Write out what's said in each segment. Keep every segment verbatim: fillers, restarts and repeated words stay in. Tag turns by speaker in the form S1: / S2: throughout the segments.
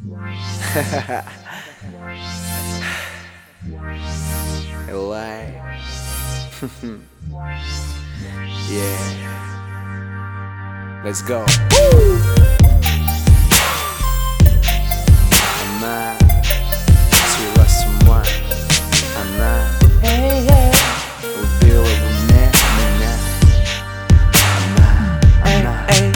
S1: Lie. Yeah. Let's go. Она свела с ума. Она убила бы мне меня. Она, она, эй,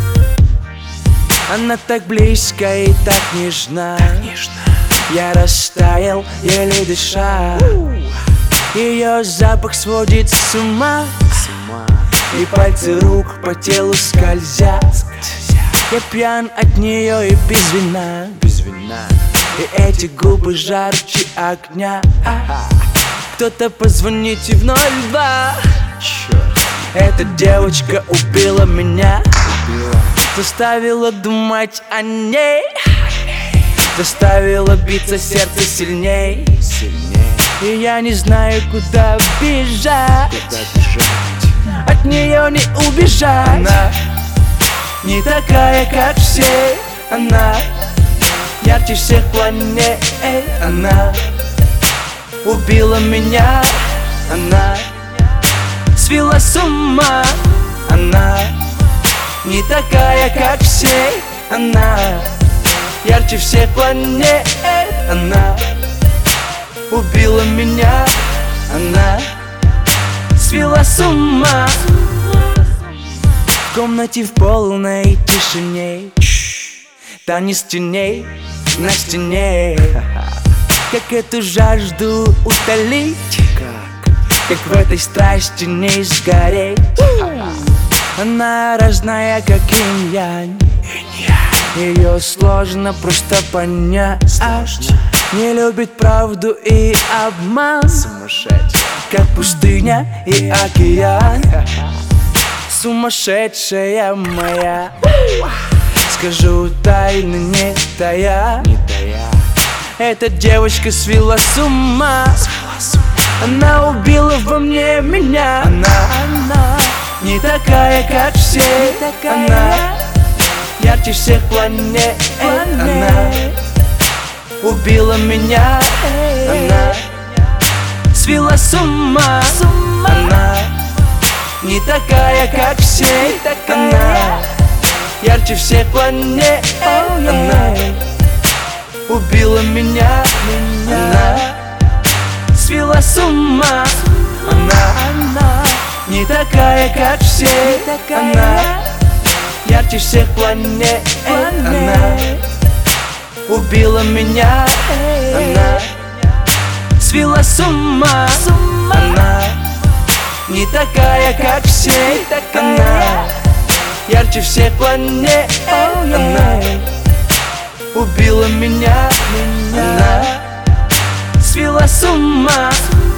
S1: а. Она так близко и так нежна, так нежна. Я растаял, еле дыша. Ее запах сводит с ума, с ума. И пальцы рук по телу скользят. Я пьян от нее и без вина, без вина. И эти губы жарче огня. Кто-то позвоните в ноль два. Эта девочка убила меня, убила. Заставила думать о ней, заставила биться сердце сильней, сильней. И я не знаю, куда бежать, куда бежать. От нее не убежать. Она не такая, как все. Она ярче всех планет. Она убила меня. Она свела с ума. Она не такая, как все. Она ярче всех планет. Она убила меня. Она свела с ума. В комнате в полной тишине танец теней на стене. Как эту жажду утолить, как, как в этой страсти не сгореть. Она разная, как инь-янь. Ее сложно просто понять. Сложно. Не любит правду и обман. Сумасшедшая, как пустыня и океан. Сумасшедшая моя. Скажу тайны не тая. Эта девочка свела с ума. Она убила во мне меня. Она, она не такая, как все. Она ярче всех планет. Она убила меня. Она свела с ума. Она не такая, как все. Она ярче всех планет. Она убила меня. Она свела с ума. Она не такая, как все. Она ярче всех планет. Она убила меня. Она свела с ума. Она не такая, как все. Она ярче всех планет. Она убила меня. Она свела с ума.